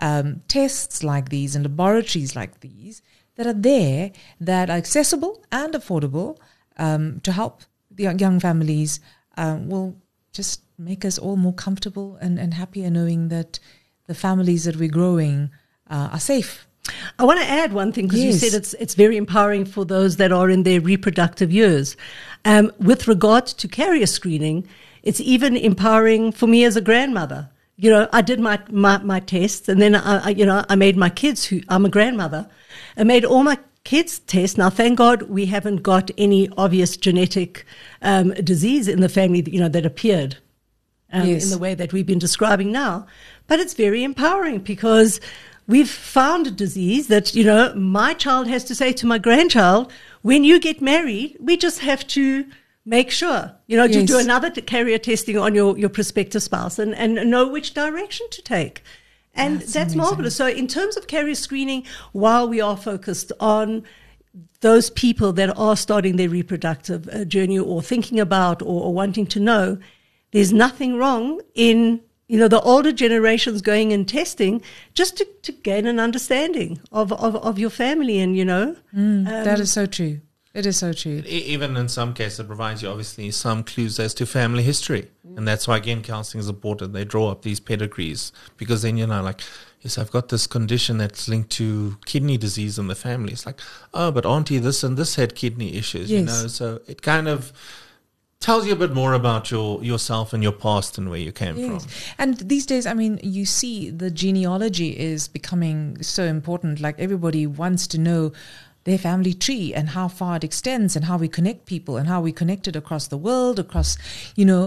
tests like these and laboratories like these that are there, that are accessible and affordable to help the young families will just make us all more comfortable and happier, knowing that the families that we're growing are safe. I want to add one thing, because Yes. you said it's very empowering for those that are in their reproductive years. With regard to carrier screening, it's even empowering for me as a grandmother. You know, I did my tests, and then I made my kids, I'm a grandmother, I made all my kids tests. Now, thank God we haven't got any obvious genetic disease in the family, you know, that appeared Yes. in the way that we've been describing now. But it's very empowering, because we've found a disease that, you know, my child has to say to my grandchild, when you get married, we just have to make sure, you know, to Yes. do another carrier testing on your prospective spouse and know which direction to take. And that's amazing. marvelous. So in terms of carrier screening, while we are focused on those people that are starting their reproductive journey, or thinking about or wanting to know, there's nothing wrong in, you know, the older generations going and testing, just to gain an understanding of your family, and, you know. That is so true. It is so true. Even in some cases, it provides you obviously some clues as to family history. And that's why, again, counseling is important. They draw up these pedigrees, because then, you know, like, yes, I've got this condition that's linked to kidney disease in the family. It's like, oh, but auntie, this and this had kidney issues, you Yes. know. So it kind of tells you a bit more about yourself and your past and where you came from. And these days, I mean, you see the genealogy is becoming so important. Like, everybody wants to know their family tree and how far it extends, and how we connect people, and how we connected across the world, across, you know,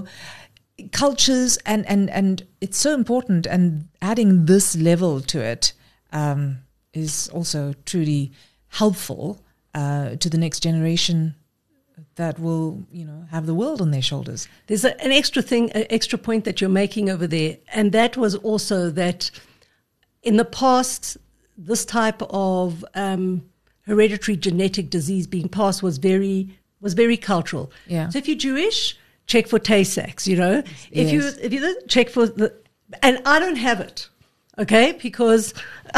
cultures, and it's so important. And adding this level to it is also truly helpful to the next generation that will, you know, have the world on their shoulders. There's an extra point that you're making over there, and that was also that in the past, this type of hereditary genetic disease being passed was very cultural. Yeah. So if you're Jewish, check for Tay-Sachs, you know. If Yes. you check for and I don't have it, okay, because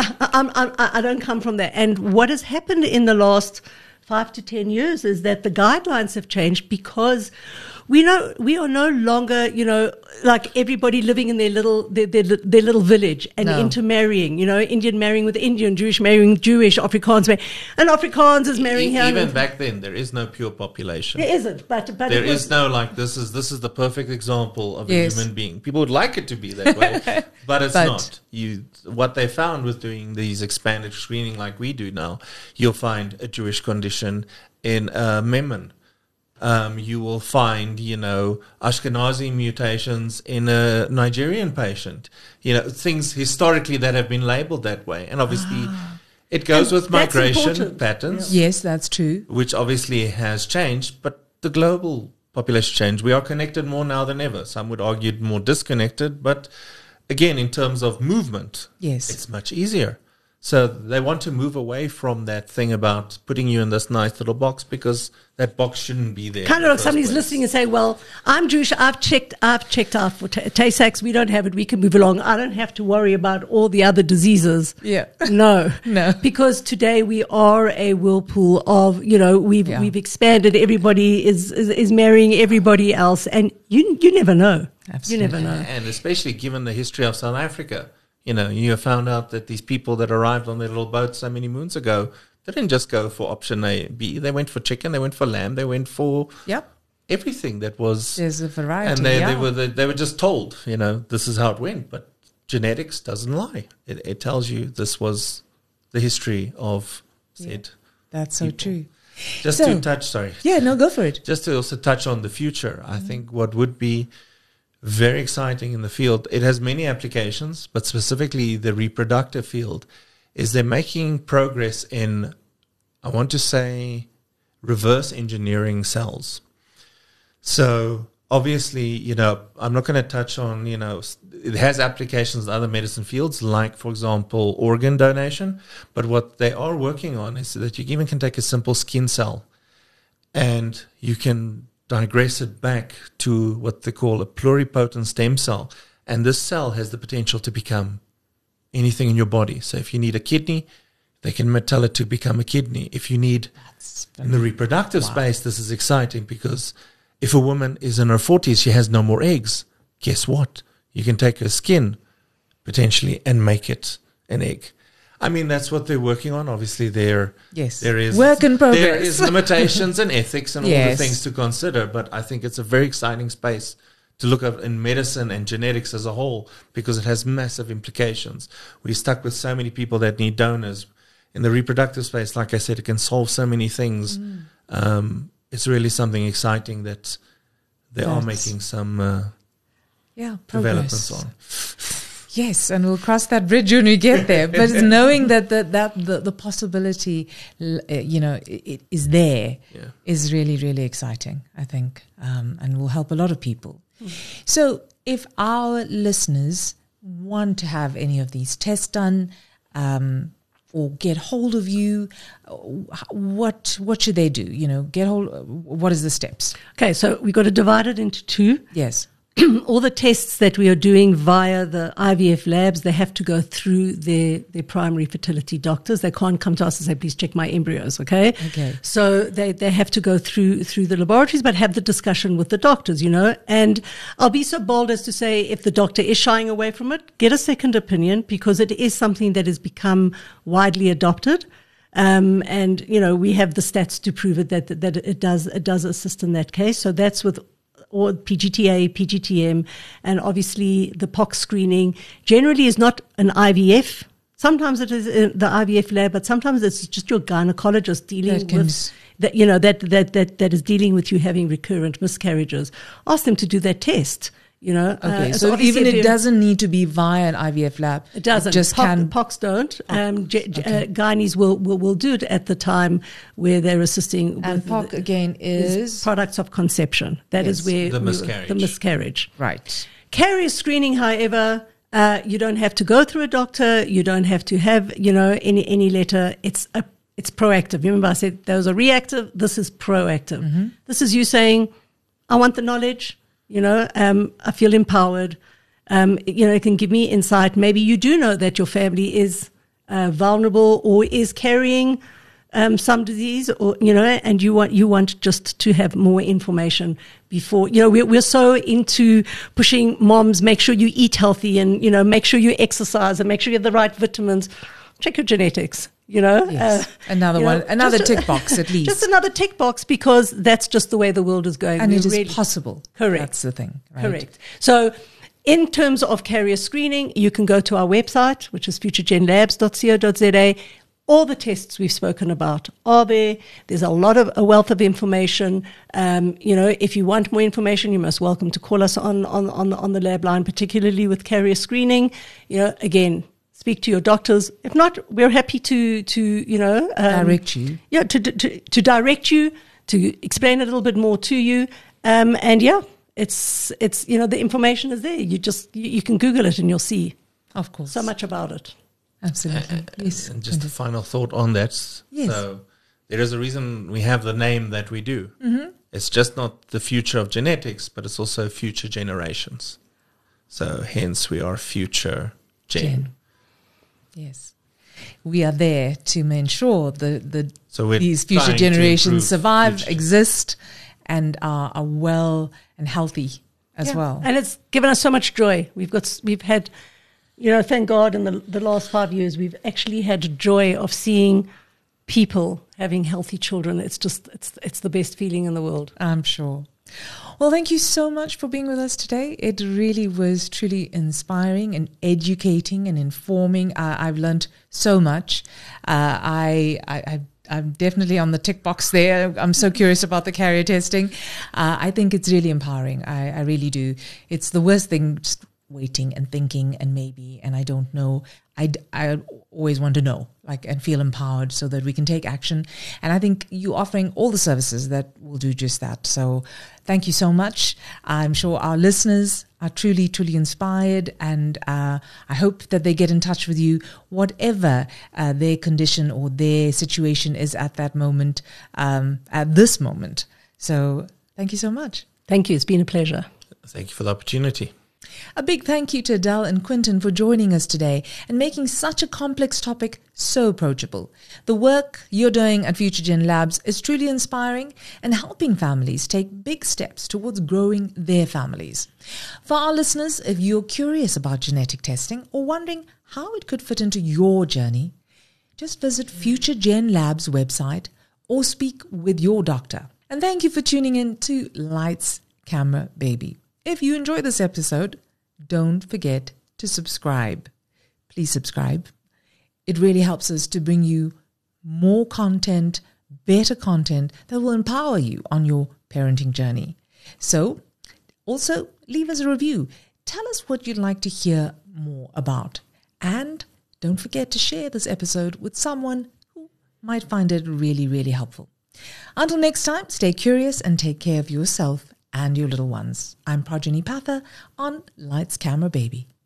I don't come from there. And what has happened in the last 5 to 10 years is that the guidelines have changed, because we are no longer, you know, like everybody living in their little village and No. intermarrying, you know, Indian marrying with Indian, Jewish marrying Jewish, Afrikaans and Afrikaans is marrying here. Even back then, there is no pure population. There isn't, but There it was, is no, like, this is the perfect example of Yes. a human being. People would like it to be that way, but it's not. What they found with doing these expanded screening like we do now, you'll find a Jewish condition in Memon. You will find, you know, Ashkenazi mutations in a Nigerian patient. You know, things historically that have been labeled that way. And obviously it goes with that's migration important. patterns, Yes, that's true. which obviously has changed, but the global population changed. We are connected more now than ever. Some would argue more disconnected, but again, in terms of movement, Yes. it's much easier. So they want to move away from that thing about putting you in this nice little box, because that box shouldn't be there. Kind of like somebody's listening and saying, well, I'm Jewish, I've checked out for Tay-Sachs, we don't have it, we can move along. I don't have to worry about all the other diseases. Yeah. No. No. Because today we are a whirlpool of, we've expanded, everybody is marrying everybody else, and you never know. Absolutely. You never know. And especially given the history of South Africa. You found out that these people that arrived on their little boats so many moons ago, they didn't just go for option A, B. They went for chicken, they went for lamb, they went for everything that was. There's a variety. And they were just told, this is how it went. But genetics doesn't lie. It tells you this was the history of said. That's so people. true. Just to touch, sorry. Yeah, no, go for it. Just to also touch on the future, I think what would be very exciting in the field, it has many applications, but specifically the reproductive field, is they're making progress in, I want to say, reverse engineering cells. So obviously, I'm not going to touch on, it has applications in other medicine fields, like, for example, organ donation. But what they are working on is that you even can take a simple skin cell and you can digress it back to what they call a pluripotent stem cell. And this cell has the potential to become anything in your body. So if you need a kidney, they can tell it to become a kidney. If you need, in the reproductive space, this is exciting, because if a woman is in her 40s, she has no more eggs, guess what? You can take her skin, potentially, and make it an egg. I mean, that's what they're working on. Obviously, there is work in progress. There is limitations and ethics and all the things to consider. But I think it's a very exciting space to look at in medicine and genetics as a whole, because it has massive implications. We're stuck with so many people that need donors. In the reproductive space, like I said, it can solve so many things. It's really something exciting that they are making some developments on. Yes, and we'll cross that bridge when we get there. But it's knowing that the possibility, it is there, is really, really exciting, I think, and will help a lot of people. So if our listeners want to have any of these tests done or get hold of you, what should they do? What is the steps? Okay, so we've got to divide it into two. Yes. All the tests that we are doing via the IVF labs, they have to go through their primary fertility doctors. They can't come to us and say, please check my embryos, okay? So they have to go through the laboratories, but have the discussion with the doctors, And I'll be so bold as to say, if the doctor is shying away from it, get a second opinion, because it is something that has become widely adopted. And we have the stats to prove it that it does assist in that case. So that's with or PGTA, PGTM, and obviously the POX screening generally is not an IVF. Sometimes it is the IVF lab, but sometimes it's just your gynecologist dealing with that, that is dealing with you having recurrent miscarriages. Ask them to do that test. Okay, so even it doesn't need to be via an IVF lab. It doesn't. POX don't. Gynaes will do it at the time where they're assisting. And POC again is products of conception. That is where the miscarriage. Right. Carrier screening, however, you don't have to go through a doctor. You don't have to have any letter. It's proactive. Remember, I said there was a reactive. This is proactive. Mm-hmm. This is you saying, I want the knowledge. I feel empowered. It can give me insight. Maybe you do know that your family is vulnerable or is carrying some disease, or and you want just to have more information before. We're so into pushing moms, make sure you eat healthy, and make sure you exercise, and make sure you have the right vitamins. Check your genetics. Yes. Another tick box at least. Just another tick box, because that's just the way the world is going. And it is possible. Correct. That's the thing. Right? Correct. So in terms of carrier screening, you can go to our website, which is futuregenlabs.co.za. All the tests we've spoken about are there. There's a wealth of information. If you want more information, you're most welcome to call us on the lab line, particularly with carrier screening. Again, speak to your doctors. If not, we're happy to direct you. Yeah, to direct you, to explain a little bit more to you. It's the information is there. You can Google it and you'll see. Of course. So much about it. Absolutely. Yes. And just a final thought on that. Yes. So there is a reason we have the name that we do. Mm-hmm. It's just not the future of genetics, but it's also future generations. So hence we are Future Gen. Yes. We are there to ensure So these future trying to generations improve survive, future. exist, and are well and healthy as well. And it's given us so much joy. We've had, thank God in the last 5 years, we've actually had joy of seeing people having healthy children. It's just, it's the best feeling in the world. I'm sure. Well, thank you so much for being with us today. It really was truly inspiring and educating and informing. I've learned so much. I'm definitely on the tick box there. I'm so curious about the carrier testing. I think it's really empowering. I really do. It's the worst thing, just waiting and thinking and I don't know. I always want to know, and feel empowered so that we can take action. And I think you're offering all the services that will do just that. So thank you so much. I'm sure our listeners are truly, truly inspired, and I hope that they get in touch with you, whatever their condition or their situation is at that moment, at this moment. So thank you so much. Thank you. It's been a pleasure. Thank you for the opportunity. A big thank you to Adele and Quinton for joining us today and making such a complex topic so approachable. The work you're doing at FutureGen Labs is truly inspiring and helping families take big steps towards growing their families. For our listeners, if you're curious about genetic testing or wondering how it could fit into your journey, just visit FutureGen Labs website or speak with your doctor. And thank you for tuning in to Lights, Camera, Baby. If you enjoyed this episode, don't forget to subscribe. Please subscribe. It really helps us to bring you more content, better content that will empower you on your parenting journey. So, also leave us a review. Tell us what you'd like to hear more about. And don't forget to share this episode with someone who might find it really, really helpful. Until next time, stay curious and take care of yourself and your little ones. I'm Prajani Patha on Lights, Camera, Baby.